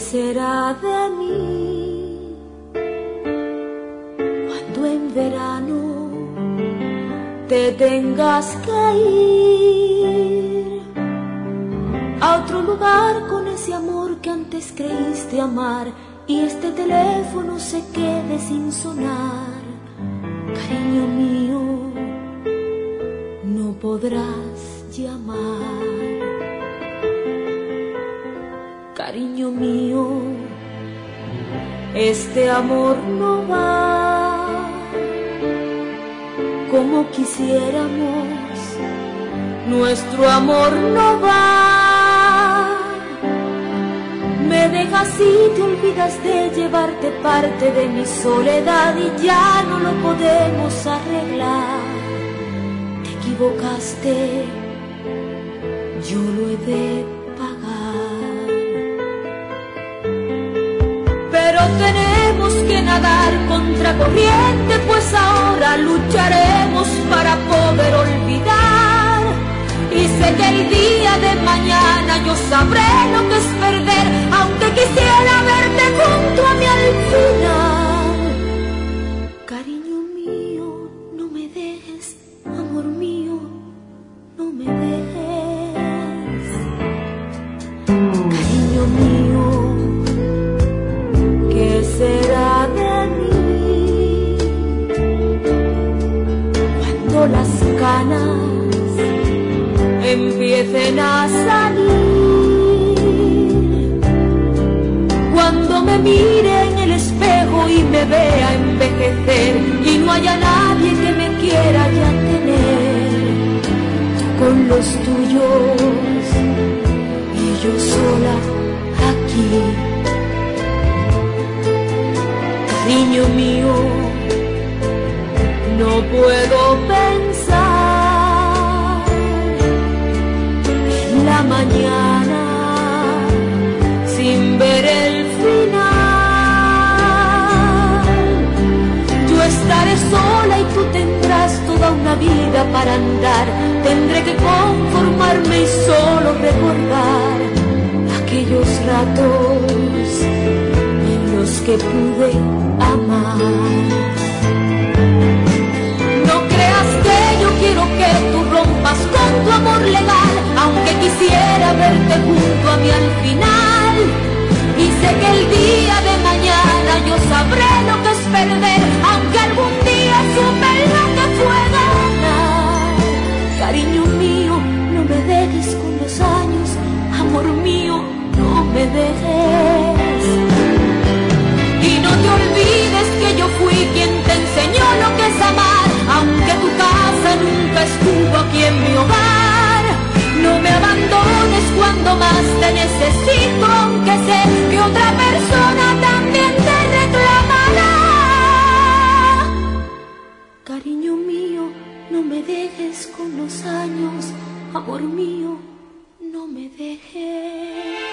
será de mí cuando en verano te tengas que ir a otro lugar con ese amor que antes creíste amar y este teléfono se quede sin sonar? Cariño mío, no podrás llamar. Cariño mío, este amor no va como quisiéramos, nuestro amor no va. Me dejas y te olvidas de llevarte parte de mi soledad y ya no lo podemos arreglar. Te equivocaste, yo lo he de pagar. Pero tenemos que nadar contra corriente, pues ahora lucharemos para poder olvidar. Y sé que el día de mañana yo sabré lo que es perder, aunque quisiera verte junto a mí al final. Cariño mío, no me dejes, amor mío, no me dejes. Cariño mío, ¿qué será de mí cuando las canas empiecen a salir? Cuando me mire en el espejo y me vea envejecer y no haya nadie que me quiera ya tener, tú con los tuyos y yo sola aquí. Cariño mío, no puedo pensar en la mañana sin ver el final. Yo estaré sola y tú tendrás toda una vida para andar. Tendré que conformarme y solo recordar aquellos ratos en los que pude amar. No creas que yo quiero que tú rompas con tu amor legal, aunque quisiera verte junto a mí al final. Y sé que el día de mañana yo sabré lo que es perder, aunque algún día supe lo que fue ganar. Cariño mío, no me dejes con los años, amor mío, no me dejes. Y no te olvides que yo fui quien te enseñó lo que es amar, aunque tu casa nunca estuvo aquí en mi hogar. No me abandones cuando más te necesito, aunque sé que otra persona también te reclamará. Cariño mío, no me dejes con los años, amor mío, no me dejes.